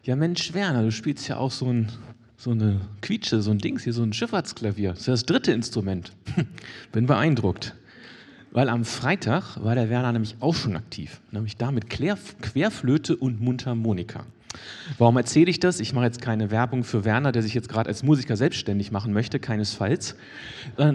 Ja Mensch, Werner, du spielst ja auch so eine Quietsche, so ein Dings hier, so ein Schifffahrtsklavier. Das ist ja das dritte Instrument. Bin beeindruckt. Weil am Freitag war der Werner nämlich auch schon aktiv. Nämlich da mit Querflöte und Mundharmonika. Warum erzähle ich das? Ich mache jetzt keine Werbung für Werner, der sich jetzt gerade als Musiker selbstständig machen möchte, keinesfalls. Sondern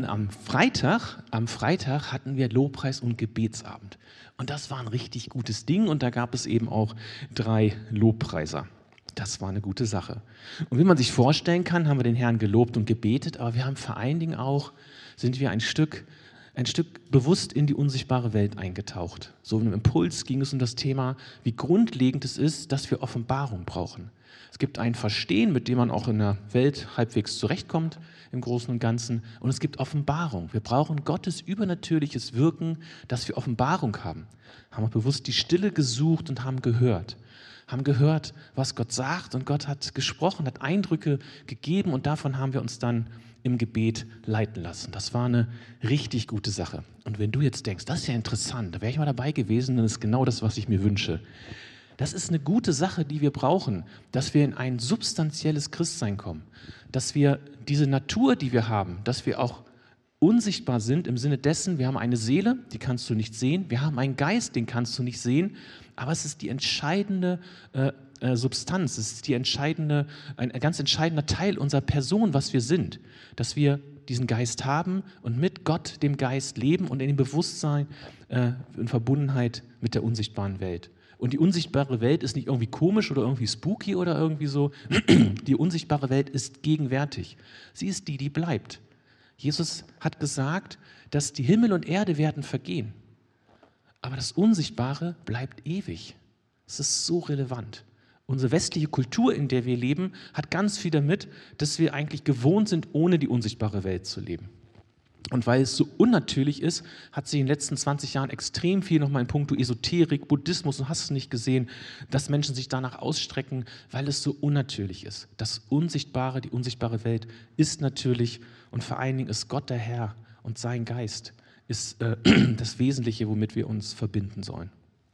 am Freitag hatten wir Lobpreis- und Gebetsabend. Und das war ein richtig gutes Ding und da gab es eben auch 3 Lobpreiser. Das war eine gute Sache. Und wie man sich vorstellen kann, haben wir den Herrn gelobt und gebetet, aber wir haben vor allen Dingen auch, sind wir ein Stück bewusst in die unsichtbare Welt eingetaucht. So in einem Impuls ging es um das Thema, wie grundlegend es ist, dass wir Offenbarung brauchen. Es gibt ein Verstehen, mit dem man auch in der Welt halbwegs zurechtkommt, im Großen und Ganzen. Und es gibt Offenbarung. Wir brauchen Gottes übernatürliches Wirken, dass wir Offenbarung haben. Haben wir bewusst die Stille gesucht und haben gehört, was Gott sagt, und Gott hat gesprochen, hat Eindrücke gegeben und davon haben wir uns dann im Gebet leiten lassen. Das war eine richtig gute Sache. Und wenn du jetzt denkst, das ist ja interessant, da wäre ich mal dabei gewesen, dann ist genau das, was ich mir wünsche. Das ist eine gute Sache, die wir brauchen, dass wir in ein substanzielles Christsein kommen, dass wir diese Natur, die wir haben, dass wir auch unsichtbar sind im Sinne dessen, wir haben eine Seele, die kannst du nicht sehen, wir haben einen Geist, den kannst du nicht sehen, aber es ist die entscheidende Substanz, es ist ein ganz entscheidender Teil unserer Person, was wir sind, dass wir diesen Geist haben und mit Gott, dem Geist, leben und in dem Bewusstsein, in Verbundenheit mit der unsichtbaren Welt. Und die unsichtbare Welt ist nicht irgendwie komisch oder irgendwie spooky oder irgendwie so. Die unsichtbare Welt ist gegenwärtig. Sie ist die bleibt. Jesus hat gesagt, dass die Himmel und Erde werden vergehen. Aber das Unsichtbare bleibt ewig. Es ist so relevant. Unsere westliche Kultur, in der wir leben, hat ganz viel damit, dass wir eigentlich gewohnt sind, ohne die unsichtbare Welt zu leben. Und weil es so unnatürlich ist, hat sich in den letzten 20 Jahren extrem viel nochmal in puncto Esoterik, Buddhismus, und hast du nicht gesehen, dass Menschen sich danach ausstrecken, weil es so unnatürlich ist. Das Unsichtbare, die unsichtbare Welt ist natürlich, und vor allen Dingen ist Gott der Herr und sein Geist ist das Wesentliche, womit wir uns verbinden sollen.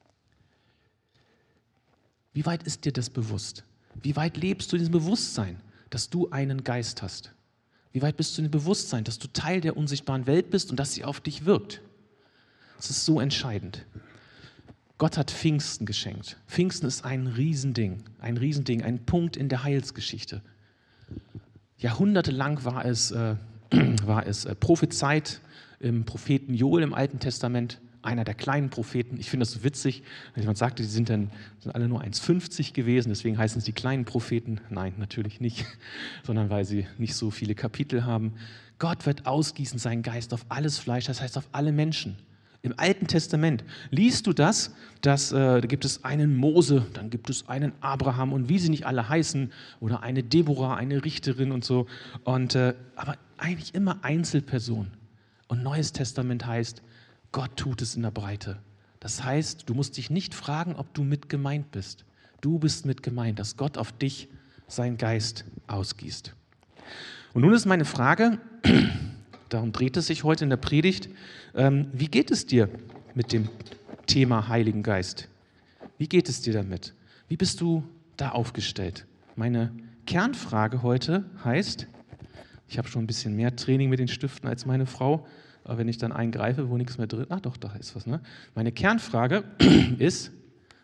Wie weit ist dir das bewusst? Wie weit lebst du in diesem Bewusstsein, dass du einen Geist hast? Wie weit bist du in dem Bewusstsein, dass du Teil der unsichtbaren Welt bist und dass sie auf dich wirkt? Das ist so entscheidend. Gott hat Pfingsten geschenkt. Pfingsten ist ein Riesending, ein Punkt in der Heilsgeschichte. Jahrhundertelang war es prophezeit im Propheten Joel im Alten Testament, einer der kleinen Propheten. Ich finde das so witzig, wenn jemand sagte, die sind alle nur 1,50 gewesen, deswegen heißen es die kleinen Propheten. Nein, natürlich nicht, sondern weil sie nicht so viele Kapitel haben. Gott wird ausgießen seinen Geist auf alles Fleisch, das heißt auf alle Menschen. Im Alten Testament liest du da gibt es einen Mose, dann gibt es einen Abraham und wie sie nicht alle heißen, oder eine Deborah, eine Richterin und so. Aber eigentlich immer Einzelpersonen. Und Neues Testament heißt, Gott tut es in der Breite. Das heißt, du musst dich nicht fragen, ob du mit gemeint bist. Du bist mit gemeint, dass Gott auf dich seinen Geist ausgießt. Und nun ist meine Frage, darum dreht es sich heute in der Predigt, wie geht es dir mit dem Thema Heiligen Geist? Wie geht es dir damit? Wie bist du da aufgestellt? Meine Kernfrage heute heißt, ich habe schon ein bisschen mehr Training mit den Stiften als meine Frau, aber wenn ich dann eingreife, wo nichts mehr drin ist, doch, da ist was. Ne? Meine Kernfrage ist,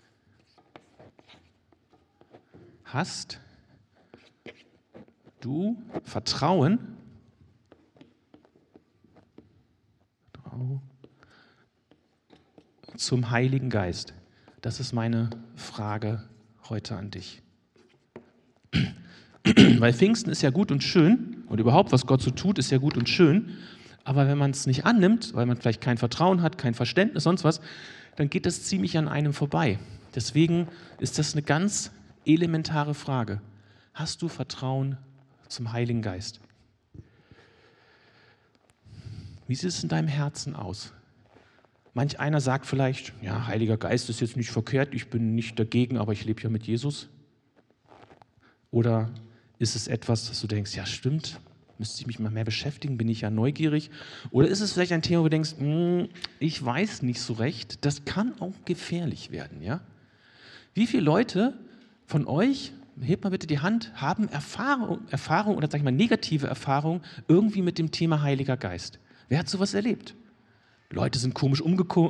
hast du Vertrauen zum Heiligen Geist? Das ist meine Frage heute an dich. Weil Pfingsten ist ja gut und schön und überhaupt, was Gott so tut, ist ja gut und schön. Aber wenn man es nicht annimmt, weil man vielleicht kein Vertrauen hat, kein Verständnis, sonst was, dann geht das ziemlich an einem vorbei. Deswegen ist das eine ganz elementare Frage. Hast du Vertrauen zum Heiligen Geist? Wie sieht es in deinem Herzen aus? Manch einer sagt vielleicht, ja, Heiliger Geist ist jetzt nicht verkehrt, ich bin nicht dagegen, aber ich lebe ja mit Jesus. Oder ist es etwas, dass du denkst, ja stimmt, müsste ich mich mal mehr beschäftigen, bin ich ja neugierig? Oder ist es vielleicht ein Thema, wo du denkst, ich weiß nicht so recht, das kann auch gefährlich werden, ja? Wie viele Leute von euch hebt mal bitte die Hand, haben Erfahrung oder sag ich mal negative Erfahrung irgendwie mit dem Thema Heiliger Geist? Wer hat sowas erlebt? Leute sind komisch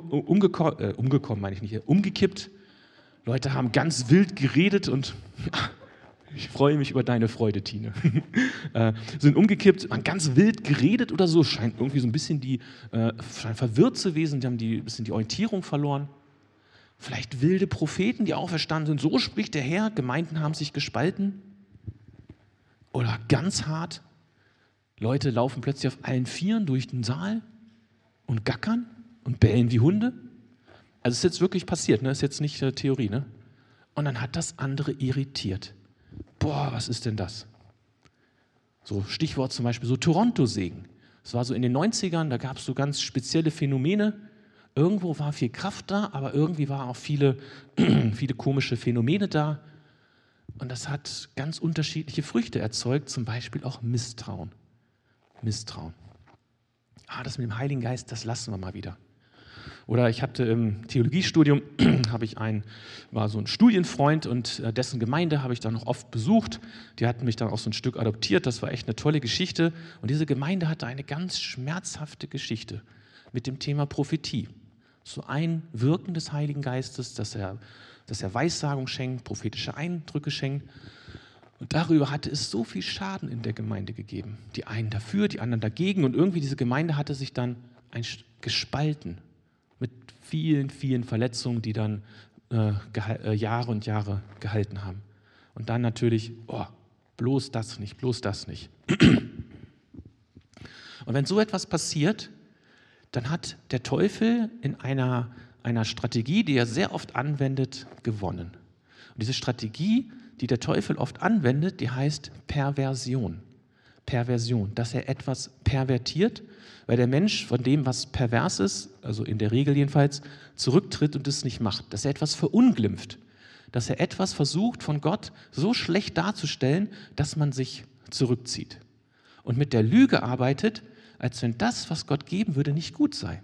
umgekippt. Leute haben ganz wild geredet und ich freue mich über deine Freude, Tine. Sind umgekippt, haben ganz wild geredet oder so, scheint irgendwie so ein bisschen scheinen verwirrt zu gewesen, die haben ein bisschen die Orientierung verloren. Vielleicht wilde Propheten, die auferstanden sind, so spricht der Herr, Gemeinden haben sich gespalten. Oder ganz hart, Leute laufen plötzlich auf allen Vieren durch den Saal und gackern und bellen wie Hunde. Also ist jetzt wirklich passiert, ne? Ist jetzt nicht Theorie, ne? Und dann hat das andere irritiert. Boah, was ist denn das? So Stichwort zum Beispiel so Toronto-Segen. Das war so in den 90ern, da gab es so ganz spezielle Phänomene. Irgendwo war viel Kraft da, aber irgendwie waren auch viele komische Phänomene da. Und das hat ganz unterschiedliche Früchte erzeugt, zum Beispiel auch Misstrauen. Das mit dem Heiligen Geist, das lassen wir mal wieder. Oder ich hatte im Theologiestudium, war so ein Studienfreund und dessen Gemeinde habe ich dann noch oft besucht. Die hatten mich dann auch so ein Stück adoptiert, das war echt eine tolle Geschichte. Und diese Gemeinde hatte eine ganz schmerzhafte Geschichte mit dem Thema Prophetie. So ein Wirken des Heiligen Geistes, dass er Weissagung schenkt, prophetische Eindrücke schenkt. Und darüber hatte es so viel Schaden in der Gemeinde gegeben. Die einen dafür, die anderen dagegen. Und irgendwie diese Gemeinde hatte sich dann gespalten mit vielen, vielen Verletzungen, die dann Jahre und Jahre gehalten haben. Und dann natürlich, bloß das nicht. Und wenn so etwas passiert, dann hat der Teufel in einer Strategie, die er sehr oft anwendet, gewonnen. Und diese Strategie, die der Teufel oft anwendet, die heißt Perversion. Perversion, dass er etwas pervertiert, weil der Mensch von dem, was pervers ist, also in der Regel jedenfalls, zurücktritt und es nicht macht. Dass er etwas verunglimpft, dass er etwas versucht, von Gott so schlecht darzustellen, dass man sich zurückzieht. Und mit der Lüge arbeitet, als wenn das, was Gott geben würde, nicht gut sei.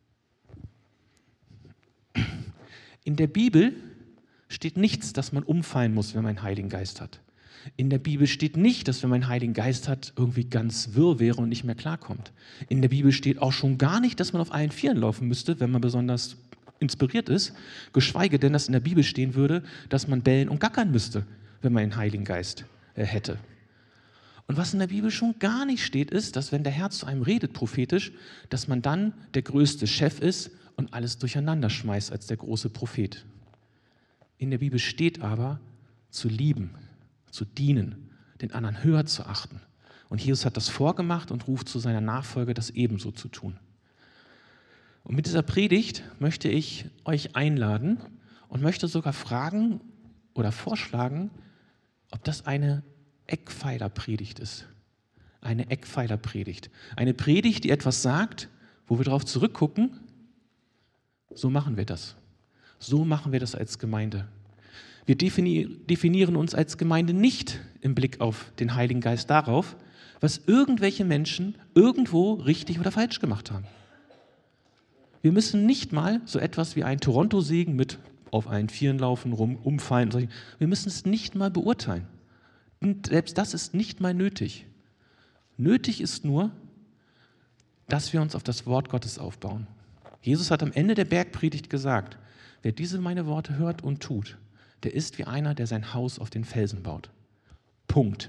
In der Bibel steht nichts, dass man umfallen muss, wenn man einen Heiligen Geist hat. In der Bibel steht nicht, dass wenn man einen Heiligen Geist hat, irgendwie ganz wirr wäre und nicht mehr klarkommt. In der Bibel steht auch schon gar nicht, dass man auf allen Vieren laufen müsste, wenn man besonders inspiriert ist, geschweige denn, dass in der Bibel stehen würde, dass man bellen und gackern müsste, wenn man einen Heiligen Geist hätte. Und was in der Bibel schon gar nicht steht, ist, dass wenn der Herr zu einem redet prophetisch, dass man dann der größte Chef ist und alles durcheinander schmeißt als der große Prophet. In der Bibel steht aber, zu lieben, zu dienen, den anderen höher zu achten. Und Jesus hat das vorgemacht und ruft zu seiner Nachfolge, das ebenso zu tun. Und mit dieser Predigt möchte ich euch einladen und möchte sogar fragen oder vorschlagen, ob das eine Eckpfeilerpredigt ist. Eine Eckpfeilerpredigt. Eine Predigt, die etwas sagt, wo wir darauf zurückgucken, so machen wir das. So machen wir das als Gemeinde. Wir definieren uns als Gemeinde nicht im Blick auf den Heiligen Geist darauf, was irgendwelche Menschen irgendwo richtig oder falsch gemacht haben. Wir müssen nicht mal so etwas wie einen Toronto-Segen mit auf allen Vieren laufen, umfallen. Wir müssen es nicht mal beurteilen. Und selbst das ist nicht mal nötig. Nötig ist nur, dass wir uns auf das Wort Gottes aufbauen. Jesus hat am Ende der Bergpredigt gesagt, wer diese meine Worte hört und tut, der ist wie einer, der sein Haus auf den Felsen baut. Punkt.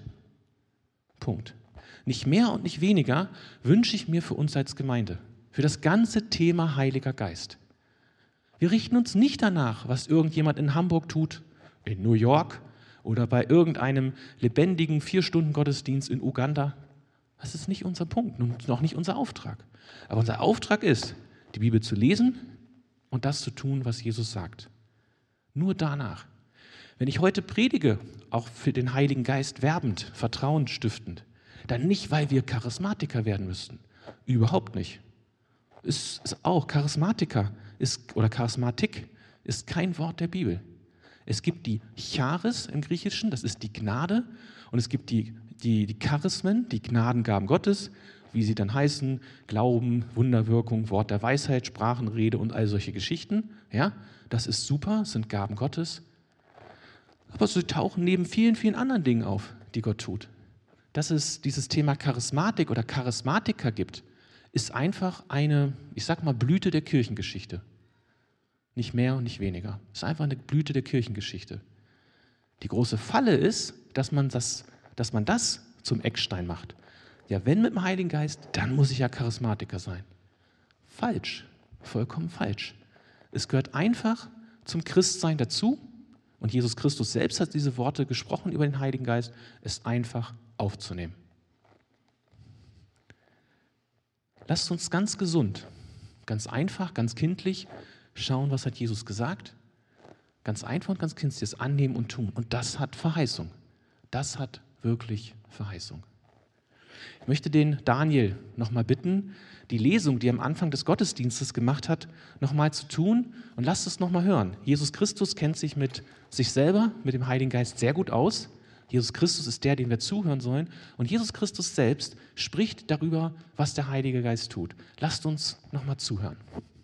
Nicht mehr und nicht weniger wünsche ich mir für uns als Gemeinde, für das ganze Thema Heiliger Geist. Wir richten uns nicht danach, was irgendjemand in Hamburg tut, in New York oder bei irgendeinem lebendigen 4-Stunden-Gottesdienst in Uganda. Das ist nicht unser Punkt und noch nicht unser Auftrag. Aber unser Auftrag ist, die Bibel zu lesen und das zu tun, was Jesus sagt. Nur danach. Wenn ich heute predige, auch für den Heiligen Geist werbend, vertrauensstiftend, dann nicht, weil wir Charismatiker werden müssten. Überhaupt nicht. Ist auch Charismatiker oder Charismatik ist kein Wort der Bibel. Es gibt die Charis im Griechischen, das ist die Gnade, und es gibt die Charismen, die Gnadengaben Gottes, wie sie dann heißen, Glauben, Wunderwirkung, Wort der Weisheit, Sprachenrede und all solche Geschichten. Ja, das ist super, das sind Gaben Gottes. Aber sie tauchen neben vielen, vielen anderen Dingen auf, die Gott tut. Dass es dieses Thema Charismatik oder Charismatiker gibt, ist einfach eine, ich sag mal, Blüte der Kirchengeschichte. Nicht mehr und nicht weniger. Es ist einfach eine Blüte der Kirchengeschichte. Die große Falle ist, dass man das zum Eckstein macht. Ja, wenn mit dem Heiligen Geist, dann muss ich ja Charismatiker sein. Falsch, vollkommen falsch. Es gehört einfach zum Christsein dazu, und Jesus Christus selbst hat diese Worte gesprochen über den Heiligen Geist, es einfach aufzunehmen. Lasst uns ganz gesund, ganz einfach, ganz kindlich schauen, was hat Jesus gesagt. Ganz einfach und ganz kindlich das annehmen und tun. Und das hat Verheißung. Das hat wirklich Verheißung. Ich möchte den Daniel nochmal bitten, die Lesung, die er am Anfang des Gottesdienstes gemacht hat, nochmal zu tun, und lasst es nochmal hören. Jesus Christus kennt sich mit sich selber, mit dem Heiligen Geist sehr gut aus. Jesus Christus ist der, dem wir zuhören sollen. Und Jesus Christus selbst spricht darüber, was der Heilige Geist tut. Lasst uns nochmal zuhören.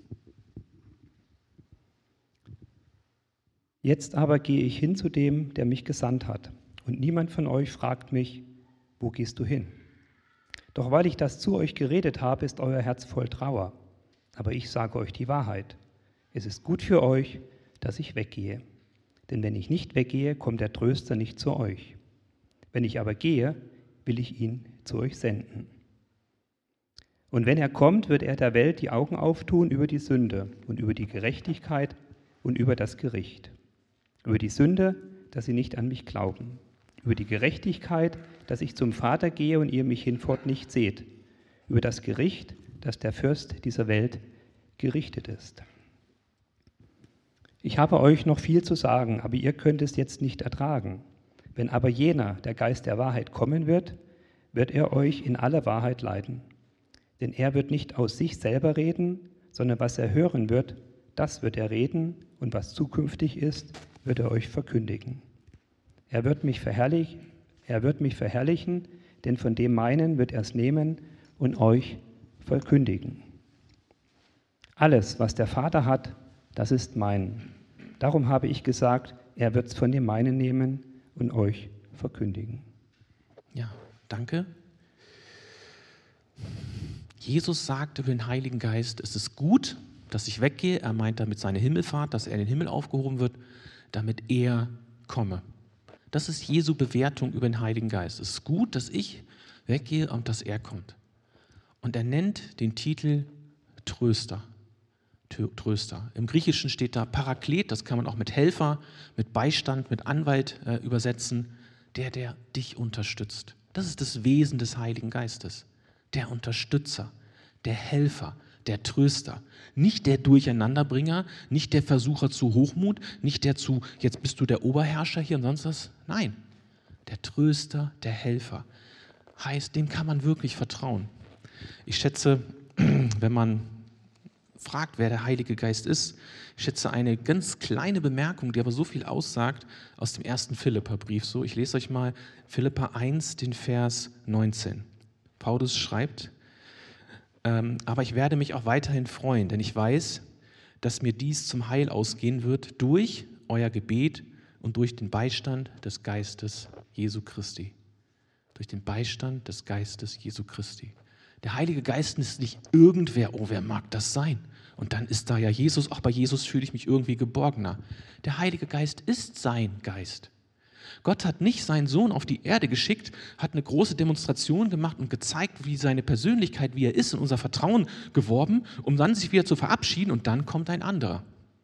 Jetzt aber gehe ich hin zu dem, der mich gesandt hat. Und niemand von euch fragt mich, wo gehst du hin? Doch weil ich das zu euch geredet habe, ist euer Herz voll Trauer. Aber ich sage euch die Wahrheit. Es ist gut für euch, dass ich weggehe. Denn wenn ich nicht weggehe, kommt der Tröster nicht zu euch. Wenn ich aber gehe, will ich ihn zu euch senden. Und wenn er kommt, wird er der Welt die Augen auftun über die Sünde und über die Gerechtigkeit und über das Gericht. Über die Sünde, dass sie nicht an mich glauben. Über die Gerechtigkeit, dass ich zum Vater gehe und ihr mich hinfort nicht seht. Über das Gericht, dass der Fürst dieser Welt gerichtet ist. Ich habe euch noch viel zu sagen, aber ihr könnt es jetzt nicht ertragen. Wenn aber jener, der Geist der Wahrheit, kommen wird, wird er euch in alle Wahrheit leiten. Denn er wird nicht aus sich selber reden, sondern was er hören wird, das wird er reden, und was zukünftig ist, wird er euch verkündigen. Er wird mich verherrlichen, denn von dem meinen wird er es nehmen und euch verkündigen. Alles, was der Vater hat, das ist mein. Darum habe ich gesagt, er wird es von dem meinen nehmen und euch verkündigen. Ja, danke. Jesus sagt über den Heiligen Geist, es ist gut, dass ich weggehe. Er meint damit seine Himmelfahrt, dass er in den Himmel aufgehoben wird, damit er komme. Das ist Jesu Bewertung über den Heiligen Geist. Es ist gut, dass ich weggehe und dass er kommt. Und er nennt den Titel Tröster. Tröster. Im Griechischen steht da Paraklet, das kann man auch mit Helfer, mit Beistand, mit Anwalt übersetzen, der dich unterstützt. Das ist das Wesen des Heiligen Geistes. Der Unterstützer, der Helfer, der Tröster. Nicht der Durcheinanderbringer, nicht der Versucher zu Hochmut, nicht der zu, jetzt bist du der Oberherrscher hier und sonst was. Nein, der Tröster, der Helfer. Heißt, dem kann man wirklich vertrauen. Ich schätze, wenn man fragt, wer der Heilige Geist ist, ich schätze eine ganz kleine Bemerkung, die aber so viel aussagt, aus dem 1. Philipperbrief. So, ich lese euch mal Philipper 1, den Vers 19. Paulus schreibt, aber ich werde mich auch weiterhin freuen, denn ich weiß, dass mir dies zum Heil ausgehen wird durch euer Gebet und durch den Beistand des Geistes Jesu Christi. Durch den Beistand des Geistes Jesu Christi. Der Heilige Geist ist nicht irgendwer, oh, wer mag das sein? Und dann ist da ja Jesus, auch bei Jesus fühle ich mich irgendwie geborgener. Der Heilige Geist ist sein Geist. Gott hat nicht seinen Sohn auf die Erde geschickt, hat eine große Demonstration gemacht und gezeigt, wie seine Persönlichkeit, wie er ist, in unser Vertrauen geworben, um dann sich wieder zu verabschieden und dann kommt ein anderer.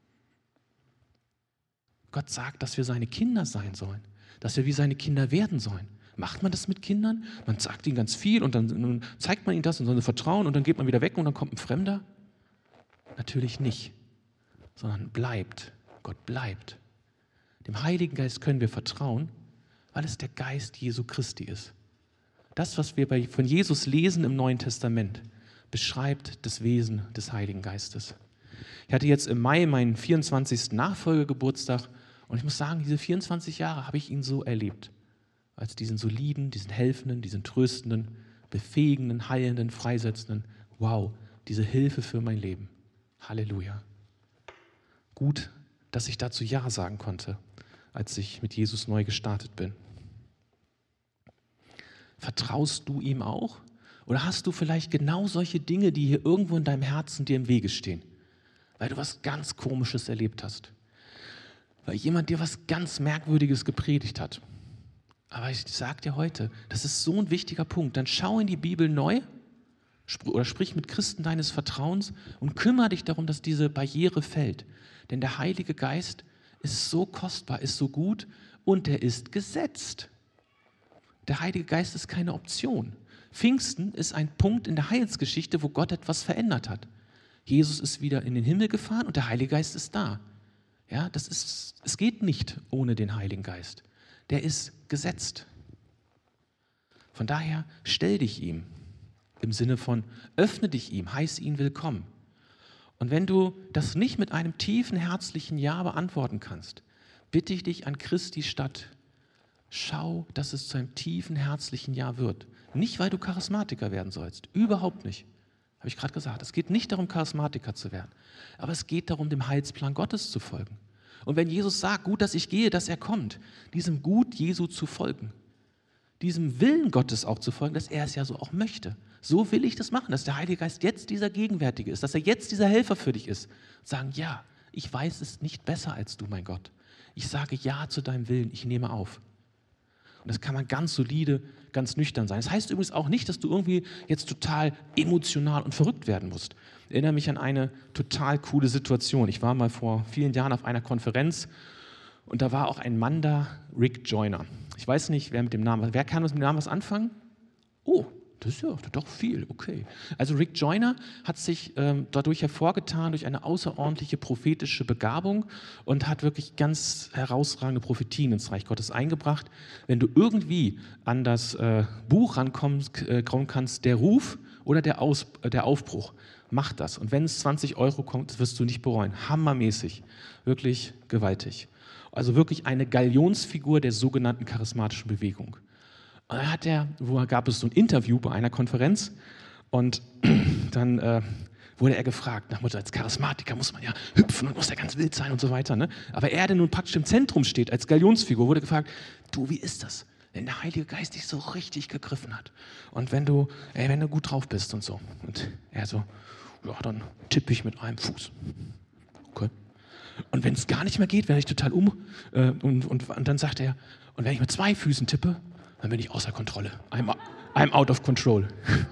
Gott sagt, dass wir seine Kinder sein sollen, dass wir wie seine Kinder werden sollen. Macht man das mit Kindern? Man sagt ihnen ganz viel und dann zeigt man ihnen das und sollen sie vertrauen und dann geht man wieder weg und dann kommt ein Fremder? Natürlich nicht, sondern bleibt. Gott bleibt. Dem Heiligen Geist können wir vertrauen, weil es der Geist Jesu Christi ist. Das, was wir von Jesus lesen im Neuen Testament, beschreibt das Wesen des Heiligen Geistes. Ich hatte jetzt im Mai meinen 24. Nachfolgegeburtstag und ich muss sagen, diese 24 Jahre habe ich ihn so erlebt. Als diesen soliden, diesen helfenden, diesen tröstenden, befähigenden, heilenden, freisetzenden. Wow, diese Hilfe für mein Leben. Halleluja. Gut, dass ich dazu Ja sagen konnte. als ich mit Jesus neu gestartet bin. Vertraust du ihm auch? Oder hast du vielleicht genau solche Dinge, die hier irgendwo in deinem Herzen dir im Wege stehen, weil du was ganz Komisches erlebt hast, weil jemand dir was ganz Merkwürdiges gepredigt hat? Aber ich sage dir heute, das ist so ein wichtiger Punkt. Dann schau in die Bibel neu oder sprich mit Christen deines Vertrauens und kümmere dich darum, dass diese Barriere fällt. Denn der Heilige Geist ist so kostbar, ist so gut und er ist gesetzt. Der Heilige Geist ist keine Option. Pfingsten ist ein Punkt in der Heilsgeschichte, wo Gott etwas verändert hat. Jesus ist wieder in den Himmel gefahren und der Heilige Geist ist da. Ja, es geht nicht ohne den Heiligen Geist. Der ist gesetzt. Von daher stell dich ihm im Sinne von öffne dich ihm, heiß ihn willkommen. Und wenn du das nicht mit einem tiefen, herzlichen Ja beantworten kannst, bitte ich dich an Christi statt, schau, dass es zu einem tiefen, herzlichen Ja wird. Nicht, weil du Charismatiker werden sollst, überhaupt nicht. Habe ich gerade gesagt, es geht nicht darum, Charismatiker zu werden, aber es geht darum, dem Heilsplan Gottes zu folgen. Und wenn Jesus sagt, gut, dass ich gehe, dass er kommt, diesem Gut Jesu zu folgen, diesem Willen Gottes auch zu folgen, dass er es ja so auch möchte. So will ich das machen, dass der Heilige Geist jetzt dieser Gegenwärtige ist, dass er jetzt dieser Helfer für dich ist. Sagen, ja, ich weiß es nicht besser als du, mein Gott. Ich sage Ja zu deinem Willen, ich nehme auf. Und das kann man ganz solide, ganz nüchtern sein. Das heißt übrigens auch nicht, dass du irgendwie jetzt total emotional und verrückt werden musst. Ich erinnere mich an eine total coole Situation. Ich war mal vor vielen Jahren auf einer Konferenz und da war auch ein Mann da, Rick Joyner. Ich weiß nicht, wer kann mit dem Namen was anfangen? Oh, das ist ja doch viel, okay. Also Rick Joyner hat sich dadurch hervorgetan, durch eine außerordentliche prophetische Begabung und hat wirklich ganz herausragende Prophetien ins Reich Gottes eingebracht. Wenn du irgendwie an das Buch rankommen kannst, der Ruf oder der Aufbruch, mach das. Und wenn es 20 € kommt, das wirst du nicht bereuen. Hammermäßig, wirklich gewaltig. Also wirklich eine Galionsfigur der sogenannten charismatischen Bewegung. Und dann gab es so ein Interview bei einer Konferenz und dann wurde er gefragt, nach Motto, als Charismatiker muss man ja hüpfen und muss ja ganz wild sein und so weiter. Ne? Aber er, der nun praktisch im Zentrum steht, als Galionsfigur, wurde gefragt, du, wie ist das, wenn der Heilige Geist dich so richtig gegriffen hat und wenn du gut drauf bist und so. Und er so, ja, dann tippe ich mit einem Fuß. Okay. Und wenn es gar nicht mehr geht, werde ich total und dann sagt er, und wenn ich mit 2 Füßen tippe, dann bin ich außer Kontrolle. I'm out of control.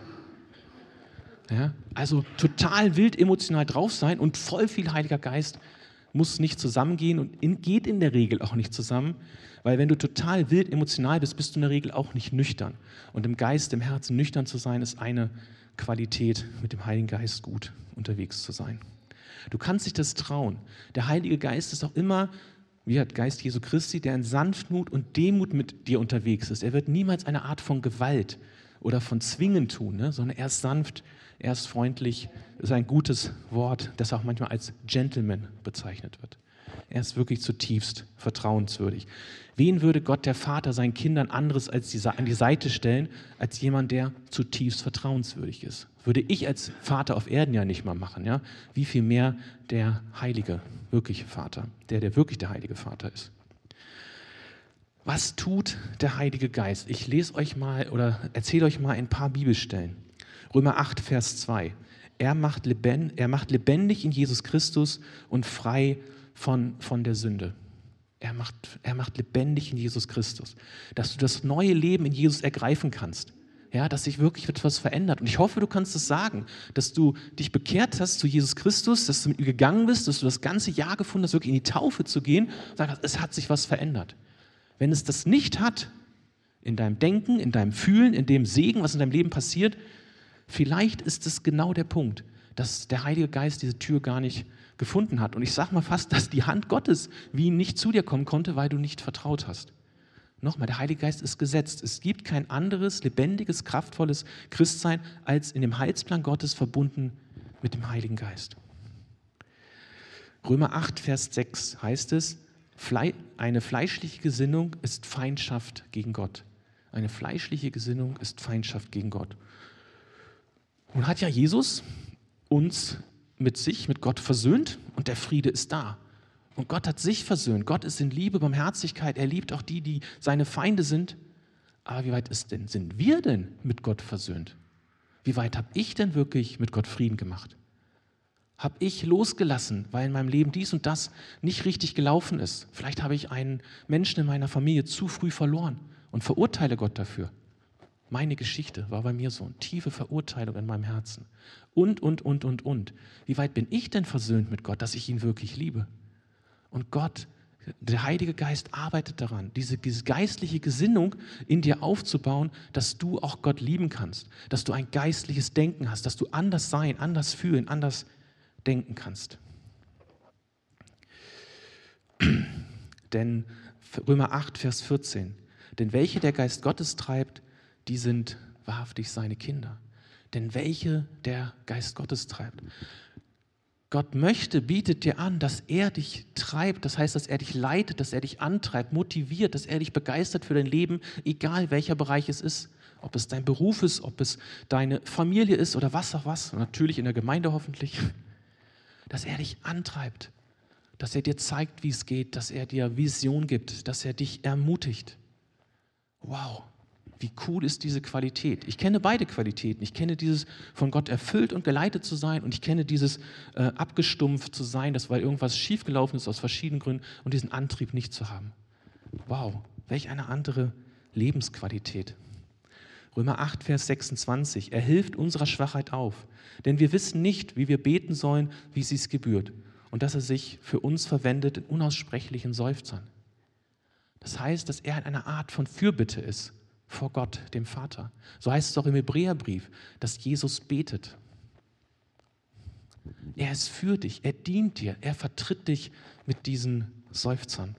Ja, also total wild emotional drauf sein und voll viel Heiliger Geist muss nicht zusammengehen und geht in der Regel auch nicht zusammen, weil wenn du total wild emotional bist, bist du in der Regel auch nicht nüchtern. Und im Geist, im Herzen nüchtern zu sein, ist eine Qualität, mit dem Heiligen Geist gut unterwegs zu sein. Du kannst dich das trauen. Der Heilige Geist ist auch immer, wie hat Geist Jesu Christi, der in Sanftmut und Demut mit dir unterwegs ist. Er wird niemals eine Art von Gewalt oder von Zwingen tun, ne? Sondern er ist sanft, er ist freundlich. Das ist ein gutes Wort, das auch manchmal als Gentleman bezeichnet wird. Er ist wirklich zutiefst vertrauenswürdig. Wen würde Gott, der Vater, seinen Kindern anderes an die Seite stellen, als jemand, der zutiefst vertrauenswürdig ist? Würde ich als Vater auf Erden ja nicht mal machen. Ja? Wie viel mehr der heilige, wirkliche Vater, der wirklich der heilige Vater ist. Was tut der Heilige Geist? Ich lese euch mal oder erzähle euch mal ein paar Bibelstellen. Römer 8, Vers 2. Er macht lebendig in Jesus Christus und frei von der Sünde. Er macht lebendig in Jesus Christus. Dass du das neue Leben in Jesus ergreifen kannst. Ja, dass sich wirklich etwas verändert. Und ich hoffe, du kannst es sagen, dass du dich bekehrt hast zu Jesus Christus, dass du mit ihm gegangen bist, dass du das ganze Jahr gefunden hast, wirklich in die Taufe zu gehen und sagst, es hat sich was verändert. Wenn es das nicht hat, in deinem Denken, in deinem Fühlen, in dem Segen, was in deinem Leben passiert, vielleicht ist es genau der Punkt, dass der Heilige Geist diese Tür gar nicht gefunden hat. Und ich sage mal fast, dass die Hand Gottes wie nicht zu dir kommen konnte, weil du nicht vertraut hast. Nochmal, der Heilige Geist ist gesetzt. Es gibt kein anderes, lebendiges, kraftvolles Christsein als in dem Heilsplan Gottes verbunden mit dem Heiligen Geist. Römer 8, Vers 6 heißt es, eine fleischliche Gesinnung ist Feindschaft gegen Gott. Eine fleischliche Gesinnung ist Feindschaft gegen Gott. Nun hat ja Jesus uns mit Gott versöhnt und der Friede ist da. Und Gott hat sich versöhnt. Gott ist in Liebe, Barmherzigkeit. Er liebt auch die, die seine Feinde sind. Aber wie weit sind wir denn mit Gott versöhnt? Wie weit habe ich denn wirklich mit Gott Frieden gemacht? Habe ich losgelassen, weil in meinem Leben dies und das nicht richtig gelaufen ist? Vielleicht habe ich einen Menschen in meiner Familie zu früh verloren und verurteile Gott dafür. Meine Geschichte war bei mir so eine tiefe Verurteilung in meinem Herzen. Und. Wie weit bin ich denn versöhnt mit Gott, dass ich ihn wirklich liebe? Und Gott, der Heilige Geist arbeitet daran, diese geistliche Gesinnung in dir aufzubauen, dass du auch Gott lieben kannst, dass du ein geistliches Denken hast, dass du anders sein, anders fühlen, anders denken kannst. Denn Römer 8, Vers 14, denn welche der Geist Gottes treibt, die sind wahrhaftig seine Kinder. Denn welche der Geist Gottes treibt. Gott bietet dir an, dass er dich treibt, das heißt, dass er dich leitet, dass er dich antreibt, motiviert, dass er dich begeistert für dein Leben, egal welcher Bereich es ist. Ob es dein Beruf ist, ob es deine Familie ist oder was auch was, und natürlich in der Gemeinde hoffentlich. Dass er dich antreibt, dass er dir zeigt, wie es geht, dass er dir Vision gibt, dass er dich ermutigt. Wow, wie cool ist diese Qualität. Ich kenne beide Qualitäten. Ich kenne dieses von Gott erfüllt und geleitet zu sein und ich kenne dieses abgestumpft zu sein, weil irgendwas schiefgelaufen ist aus verschiedenen Gründen und diesen Antrieb nicht zu haben. Wow, welch eine andere Lebensqualität. Römer 8, Vers 26, er hilft unserer Schwachheit auf, denn wir wissen nicht, wie wir beten sollen, wie es sich gebührt und dass er sich für uns verwendet in unaussprechlichen Seufzern. Das heißt, dass er in einer Art von Fürbitte ist vor Gott, dem Vater. So heißt es auch im Hebräerbrief, dass Jesus betet. Er ist für dich, er dient dir, er vertritt dich mit diesen Seufzern.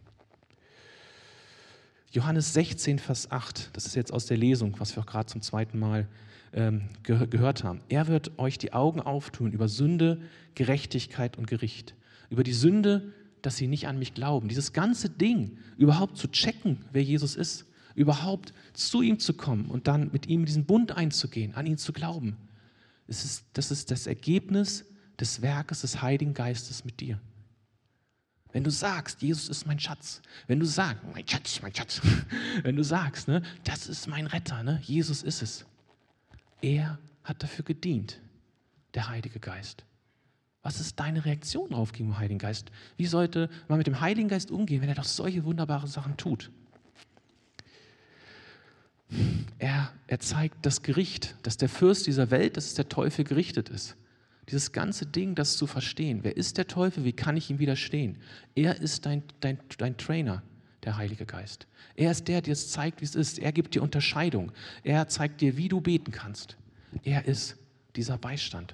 Johannes 16, Vers 8, das ist jetzt aus der Lesung, was wir auch gerade zum zweiten Mal gehört haben. Er wird euch die Augen auftun über Sünde, Gerechtigkeit und Gericht. Über die Sünde, dass sie nicht an mich glauben. Dieses ganze Ding, überhaupt zu checken, wer Jesus ist, überhaupt zu ihm zu kommen und dann mit ihm diesen Bund einzugehen, an ihn zu glauben. Das ist das Ergebnis des Werkes des Heiligen Geistes mit dir. Wenn du sagst, Jesus ist mein Schatz, wenn du sagst, mein Schatz, wenn du sagst, ne, das ist mein Retter, ne, Jesus ist es. Er hat dafür gedient, der Heilige Geist. Was ist deine Reaktion darauf gegen den Heiligen Geist? Wie sollte man mit dem Heiligen Geist umgehen, wenn er doch solche wunderbare Sachen tut? Er zeigt das Gericht, dass der Fürst dieser Welt, dass es der Teufel gerichtet ist. Dieses ganze Ding, das zu verstehen. Wer ist der Teufel? Wie kann ich ihm widerstehen? Er ist dein Trainer, der Heilige Geist. Er ist der dir zeigt, wie es ist. Er gibt dir Unterscheidung. Er zeigt dir, wie du beten kannst. Er ist dieser Beistand.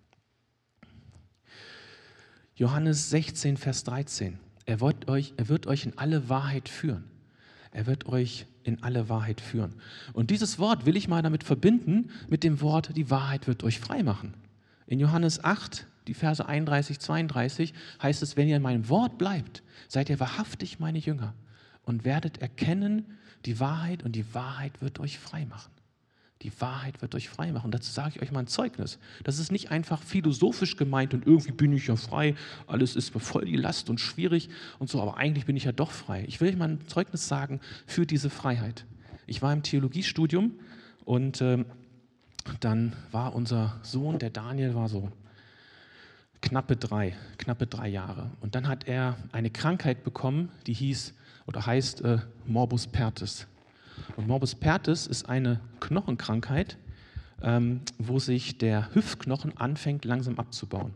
Johannes 16, Vers 13. Er wird euch in alle Wahrheit führen. Er wird euch in alle Wahrheit führen. Und dieses Wort will ich mal damit verbinden, mit dem Wort, die Wahrheit wird euch frei machen. In Johannes 8, die Verse 31, 32 heißt es, wenn ihr in meinem Wort bleibt, seid ihr wahrhaftig meine Jünger und werdet erkennen die Wahrheit und die Wahrheit wird euch frei machen. Die Wahrheit wird euch frei machen. Und dazu sage ich euch mal ein Zeugnis. Das ist nicht einfach philosophisch gemeint und irgendwie bin ich ja frei, alles ist mir voll die Last und schwierig und so, aber eigentlich bin ich ja doch frei. Ich will euch mal ein Zeugnis sagen für diese Freiheit. Ich war im Theologiestudium und dann war unser Sohn, der Daniel, war so knappe drei Jahre. Und dann hat er eine Krankheit bekommen, die heißt Morbus Pertis. Und Morbus Pertis ist eine Knochenkrankheit, wo sich der Hüftknochen anfängt langsam abzubauen.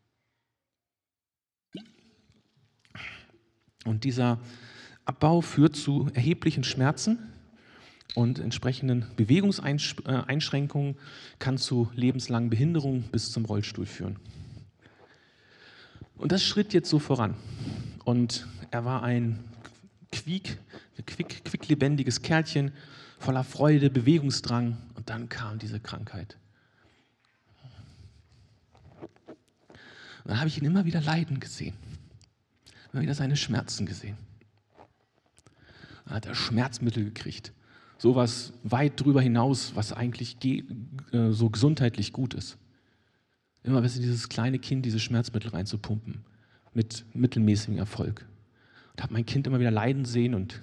Und dieser Abbau führt zu erheblichen Schmerzen und entsprechenden Bewegungseinschränkungen, kann zu lebenslangen Behinderungen bis zum Rollstuhl führen. Und das schritt jetzt so voran. Und er war ein quicklebendiges Kerlchen, voller Freude, Bewegungsdrang. Und dann kam diese Krankheit. Und dann habe ich ihn immer wieder leiden gesehen. Immer wieder seine Schmerzen gesehen. Dann hat er Schmerzmittel gekriegt. Sowas weit drüber hinaus, was eigentlich so gesundheitlich gut ist. Immer bis in dieses kleine Kind diese Schmerzmittel reinzupumpen. mit mittelmäßigem Erfolg. Und habe mein Kind immer wieder leiden sehen und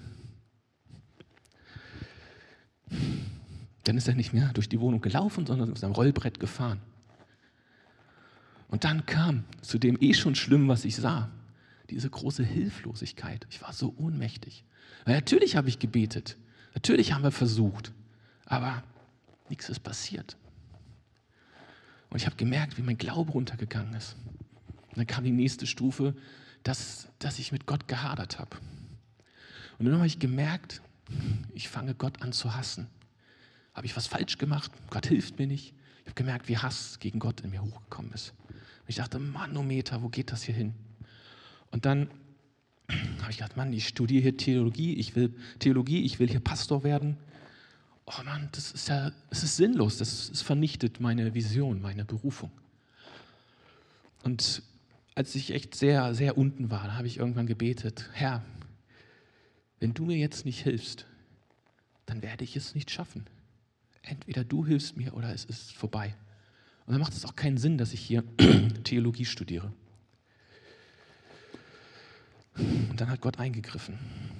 dann ist er nicht mehr durch die Wohnung gelaufen, sondern auf seinem Rollbrett gefahren. Und dann kam zu dem schon schlimm, was ich sah, diese große Hilflosigkeit. Ich war so ohnmächtig. Weil natürlich habe ich gebetet, natürlich haben wir versucht, aber nichts ist passiert. Und ich habe gemerkt, wie mein Glaube runtergegangen ist. Und dann kam die nächste Stufe, dass ich mit Gott gehadert habe. Und dann habe ich gemerkt, ich fange Gott an zu hassen. Habe ich was falsch gemacht? Gott hilft mir nicht. Ich habe gemerkt, wie Hass gegen Gott in mir hochgekommen ist. Und ich dachte, Manometer, wo geht das hier hin? Und dann habe ich gedacht, Mann, ich studiere hier Theologie, ich will hier Pastor werden. Oh Mann, es ist sinnlos, es vernichtet meine Vision, meine Berufung. Und als ich echt sehr, sehr unten war, da habe ich irgendwann gebetet, Herr, wenn du mir jetzt nicht hilfst, dann werde ich es nicht schaffen. Entweder du hilfst mir oder es ist vorbei. Und dann macht es auch keinen Sinn, dass ich hier Theologie studiere. Und dann hat Gott eingegriffen.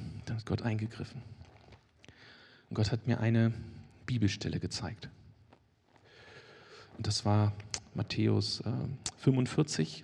Und Gott hat mir eine Bibelstelle gezeigt. Und das war Matthäus 45,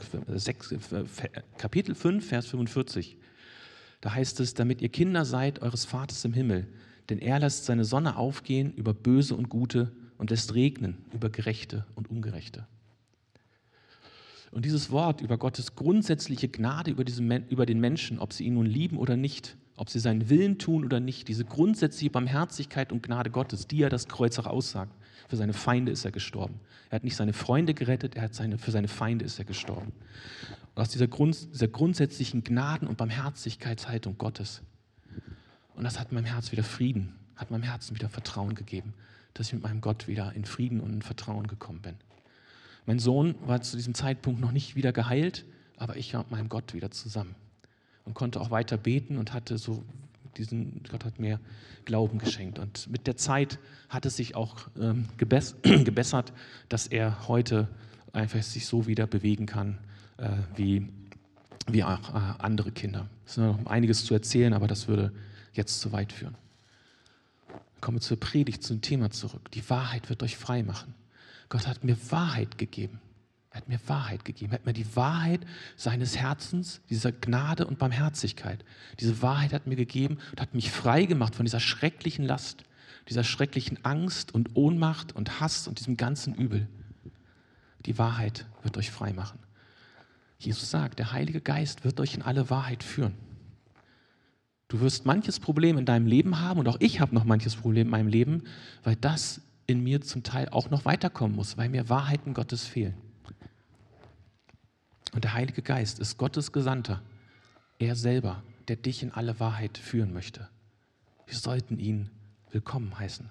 Kapitel 5, Vers 45. Da heißt es, damit ihr Kinder seid eures Vaters im Himmel, denn er lässt seine Sonne aufgehen über Böse und Gute und lässt regnen über Gerechte und Ungerechte. Und dieses Wort über Gottes grundsätzliche Gnade über den Menschen, ob sie ihn nun lieben oder nicht, ob sie seinen Willen tun oder nicht, diese grundsätzliche Barmherzigkeit und Gnade Gottes, die ja das Kreuz auch aussagt. Für seine Feinde ist er gestorben. Er hat nicht seine Freunde gerettet, für seine Feinde ist er gestorben. Und aus dieser grundsätzlichen Gnaden- und Barmherzigkeitshaltung Gottes. Und das hat meinem Herz wieder Frieden, hat meinem Herzen wieder Vertrauen gegeben, dass ich mit meinem Gott wieder in Frieden und in Vertrauen gekommen bin. Mein Sohn war zu diesem Zeitpunkt noch nicht wieder geheilt, aber ich war mit meinem Gott wieder zusammen und konnte auch weiter beten und hatte Gott hat mir Glauben geschenkt. Und mit der Zeit hat es sich auch gebessert, dass er heute einfach sich so wieder bewegen kann, wie auch andere Kinder. Es ist noch einiges zu erzählen, aber das würde jetzt zu weit führen. Kommen wir zur Predigt, zum Thema zurück. Die Wahrheit wird euch frei machen. Gott hat mir Wahrheit gegeben. Er hat mir Wahrheit gegeben. Er hat mir die Wahrheit seines Herzens, dieser Gnade und Barmherzigkeit. Diese Wahrheit hat mir gegeben und hat mich frei gemacht von dieser schrecklichen Last, dieser schrecklichen Angst und Ohnmacht und Hass und diesem ganzen Übel. Die Wahrheit wird euch frei machen. Jesus sagt, der Heilige Geist wird euch in alle Wahrheit führen. Du wirst manches Problem in deinem Leben haben und auch ich habe noch manches Problem in meinem Leben, weil das in mir zum Teil auch noch weiterkommen muss, weil mir Wahrheiten Gottes fehlen. Und der Heilige Geist ist Gottes Gesandter, er selber, der dich in alle Wahrheit führen möchte. Wir sollten ihn willkommen heißen.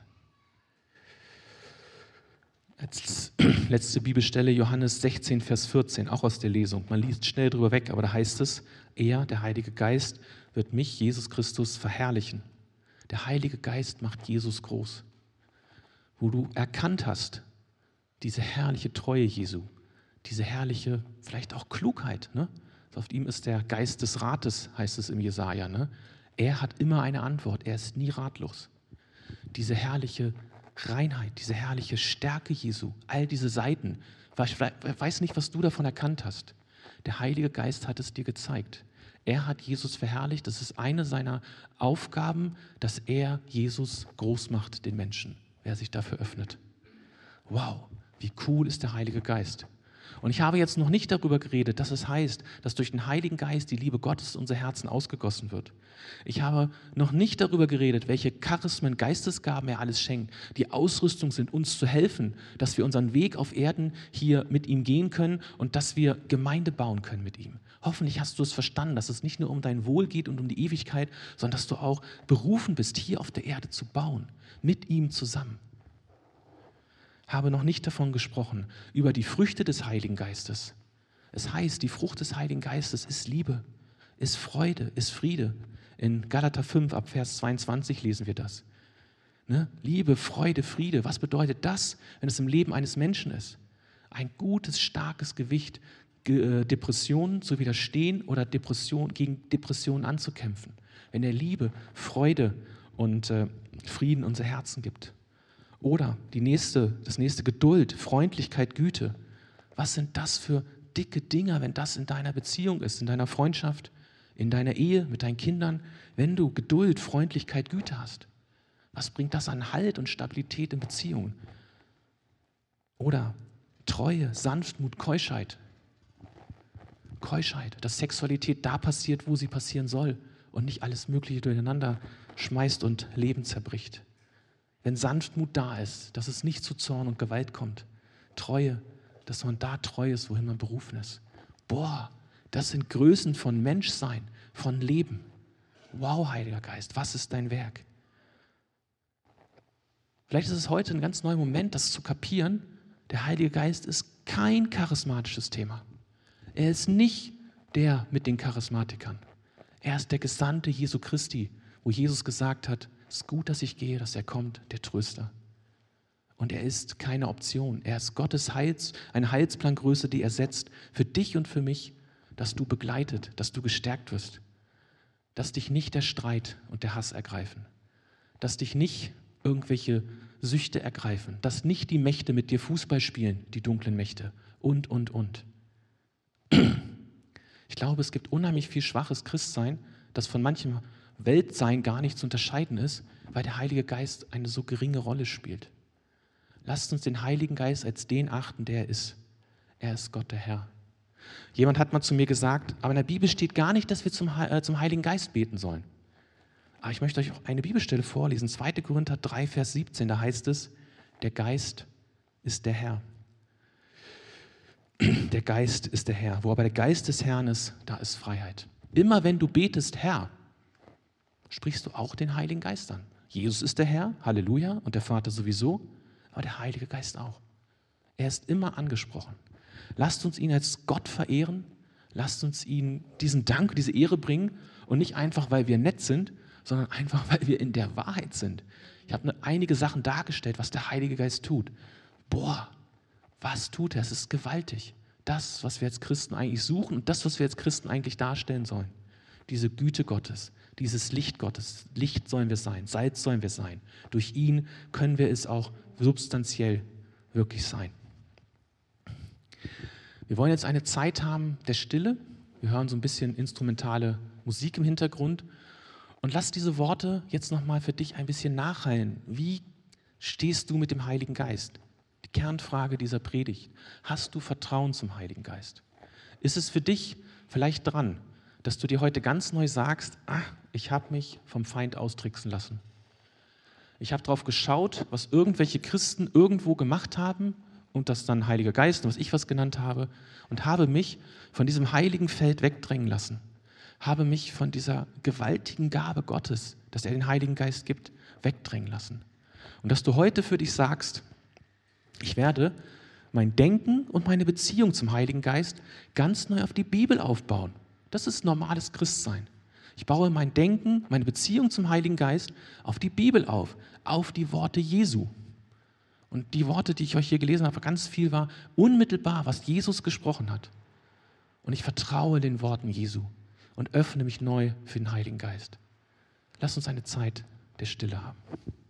Als letzte Bibelstelle Johannes 16, Vers 14, auch aus der Lesung. Man liest schnell drüber weg, aber da heißt es, er, der Heilige Geist, wird mich, Jesus Christus, verherrlichen. Der Heilige Geist macht Jesus groß. Wo du erkannt hast, diese herrliche Treue Jesu, diese herrliche, vielleicht auch Klugheit. Ne? Auf ihm ist der Geist des Rates, heißt es im Jesaja. Ne? Er hat immer eine Antwort, er ist nie ratlos. Diese herrliche Reinheit, diese herrliche Stärke Jesu, all diese Seiten. Ich weiß nicht, was du davon erkannt hast. Der Heilige Geist hat es dir gezeigt. Er hat Jesus verherrlicht. Das ist eine seiner Aufgaben, dass er Jesus groß macht, den Menschen, wer sich dafür öffnet. Wow, wie cool ist der Heilige Geist. Und ich habe jetzt noch nicht darüber geredet, dass es heißt, dass durch den Heiligen Geist die Liebe Gottes in unser Herzen ausgegossen wird. Ich habe noch nicht darüber geredet, welche Charismen, Geistesgaben er alles schenkt, die Ausrüstung sind, uns zu helfen, dass wir unseren Weg auf Erden hier mit ihm gehen können und dass wir Gemeinde bauen können mit ihm. Hoffentlich hast du es verstanden, dass es nicht nur um dein Wohl geht und um die Ewigkeit, sondern dass du auch berufen bist, hier auf der Erde zu bauen, mit ihm zusammen. Habe noch nicht davon gesprochen, über die Früchte des Heiligen Geistes. Es heißt, die Frucht des Heiligen Geistes ist Liebe, ist Freude, ist Friede. In Galater 5 ab Vers 22 lesen wir das. Ne? Liebe, Freude, Friede. Was bedeutet das, wenn es im Leben eines Menschen ist? Ein gutes, starkes Gewicht, Depressionen zu widerstehen oder gegen Depressionen anzukämpfen. Wenn er Liebe, Freude und Frieden in unser Herzen gibt. Oder das nächste Geduld, Freundlichkeit, Güte. Was sind das für dicke Dinger, wenn das in deiner Beziehung ist, in deiner Freundschaft, in deiner Ehe, mit deinen Kindern, wenn du Geduld, Freundlichkeit, Güte hast? Was bringt das an Halt und Stabilität in Beziehungen? Oder Treue, Sanftmut, Keuschheit. Keuschheit, dass Sexualität da passiert, wo sie passieren soll und nicht alles Mögliche durcheinander schmeißt und Leben zerbricht. Wenn Sanftmut da ist, dass es nicht zu Zorn und Gewalt kommt. Treue, dass man da treu ist, wohin man berufen ist. Boah, das sind Größen von Menschsein, von Leben. Wow, Heiliger Geist, was ist dein Werk? Vielleicht ist es heute ein ganz neuer Moment, das zu kapieren. Der Heilige Geist ist kein charismatisches Thema. Er ist nicht der mit den Charismatikern. Er ist der Gesandte Jesu Christi, wo Jesus gesagt hat, es ist gut, dass ich gehe, dass er kommt, der Tröster. Und er ist keine Option. Er ist Gottes eine Heilsplangröße, die er setzt für dich und für mich, dass du begleitet, dass du gestärkt wirst, dass dich nicht der Streit und der Hass ergreifen, dass dich nicht irgendwelche Süchte ergreifen, dass nicht die Mächte mit dir Fußball spielen, die dunklen Mächte und. Ich glaube, es gibt unheimlich viel schwaches Christsein, das von manchem Weltsein gar nicht zu unterscheiden ist, weil der Heilige Geist eine so geringe Rolle spielt. Lasst uns den Heiligen Geist als den achten, der er ist. Er ist Gott, der Herr. Jemand hat mal zu mir gesagt, aber in der Bibel steht gar nicht, dass wir zum Heiligen Geist beten sollen. Aber ich möchte euch auch eine Bibelstelle vorlesen, 2. Korinther 3, Vers 17, da heißt es, der Geist ist der Herr. Der Geist ist der Herr. Wo aber der Geist des Herrn ist, da ist Freiheit. Immer wenn du betest, Herr, sprichst du auch den Heiligen Geist an. Jesus ist der Herr, Halleluja, und der Vater sowieso, aber der Heilige Geist auch. Er ist immer angesprochen. Lasst uns ihn als Gott verehren, lasst uns ihm diesen Dank, diese Ehre bringen und nicht einfach, weil wir nett sind, sondern einfach, weil wir in der Wahrheit sind. Ich habe einige Sachen dargestellt, was der Heilige Geist tut. Boah, was tut er? Es ist gewaltig. Das, was wir als Christen eigentlich suchen und das, was wir als Christen eigentlich darstellen sollen. Diese Güte Gottes, dieses Licht Gottes. Licht sollen wir sein, Salz sollen wir sein. Durch ihn können wir es auch substanziell wirklich sein. Wir wollen jetzt eine Zeit haben der Stille. Wir hören so ein bisschen instrumentale Musik im Hintergrund. Und lass diese Worte jetzt nochmal für dich ein bisschen nachhallen. Wie stehst du mit dem Heiligen Geist? Die Kernfrage dieser Predigt. Hast du Vertrauen zum Heiligen Geist? Ist es für dich vielleicht dran, dass du dir heute ganz neu sagst, ich habe mich vom Feind austricksen lassen. Ich habe darauf geschaut, was irgendwelche Christen irgendwo gemacht haben und das dann Heiliger Geist und was ich was genannt habe und habe mich von diesem heiligen Feld wegdrängen lassen. Habe mich von dieser gewaltigen Gabe Gottes, dass er den Heiligen Geist gibt, wegdrängen lassen. Und dass du heute für dich sagst, ich werde mein Denken und meine Beziehung zum Heiligen Geist ganz neu auf die Bibel aufbauen. Das ist normales Christsein. Ich baue mein Denken, meine Beziehung zum Heiligen Geist auf die Bibel auf die Worte Jesu. Und die Worte, die ich euch hier gelesen habe, ganz viel war unmittelbar, was Jesus gesprochen hat. Und ich vertraue den Worten Jesu und öffne mich neu für den Heiligen Geist. Lass uns eine Zeit der Stille haben.